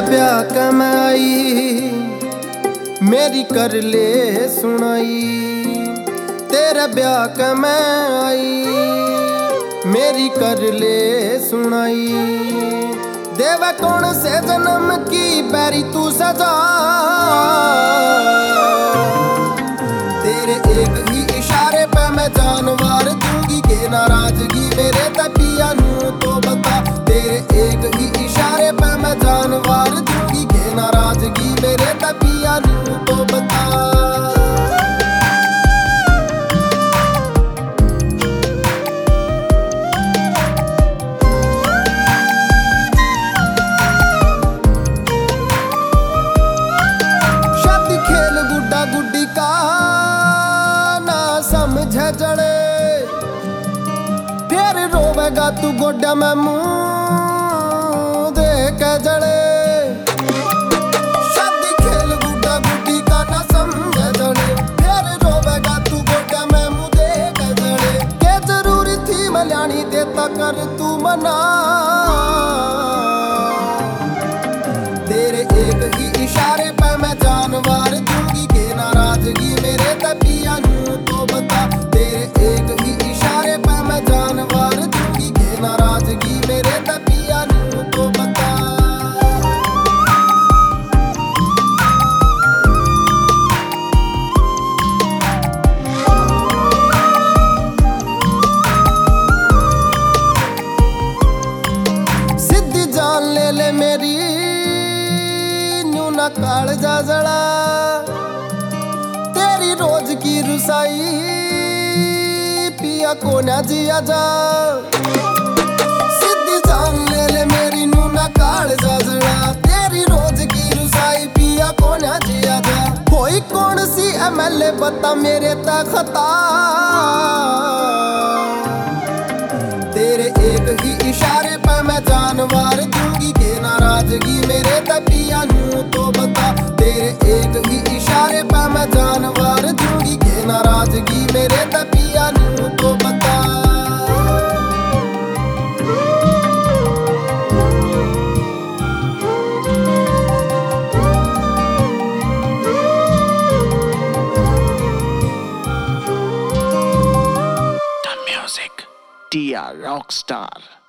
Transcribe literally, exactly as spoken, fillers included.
ब्याह कमाई मेरी कर ले सुनाई, तेरा ब्याह कमाई मेरी कर ले सुनाई। देवा कौन से जन्म की बैरी तू सजा, तेरे एक ही इशारे पे मैं जानवर दूंगी के नाराजगी मेरे तपिया नू तो बता। तेरे एक ही इशारे पे मैं जानवर दूंगी के नाराजगी मेरे तपिया नू तो बता। गुड्डी का ना समझे जड़े, फिर रोवेगा तू गोड्या में मुंह देख जड़े। शादी खेल गुड्डा गुड्डी का ना समझे जड़े, फिर रोवेगा तू गोड्या में मुंह देख जड़े। के जरूरी थी मल्याणी देता कर तू मना, तेरे एक ही इशारे पे मैं जानवर दूंगी के नाराजगी मेरे तपिया नू तो बता। तेरे एक ही इशारे पे मैं जानवर दूंगी के नाराजगी मेरे तपिया नू तो बता। सिद्धि जान ले ले मेरी ना काल जा जड़ा, तेरी रोज की रुसाई पिया को ना जिया जा। सिद्धि जान ले ले मेरी नू ना काल जा जड़ा, तेरी रोज की रुसाई पिया को ना जिया जा। कोई कौन सी एमएलए बता मेरे तखता, तेरे एक ही इशारे पे मैं जानवर दूंगी के नाराजगी मेरे तपिया नू तो बता। तेरे एक ही इशारे पे मैं जानवर दूंगी के नाराजगी मेरे तपिया नू तो बता। The music, Tia Rockstar.